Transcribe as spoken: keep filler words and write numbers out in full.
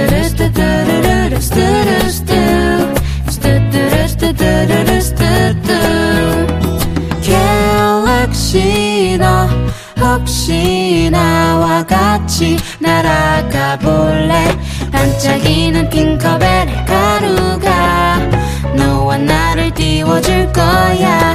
갤럭시 너 혹시 나와 같이 날아가 볼래? 반짝이는 팅커벨의 가루가 너와 나를 띄워줄 거야.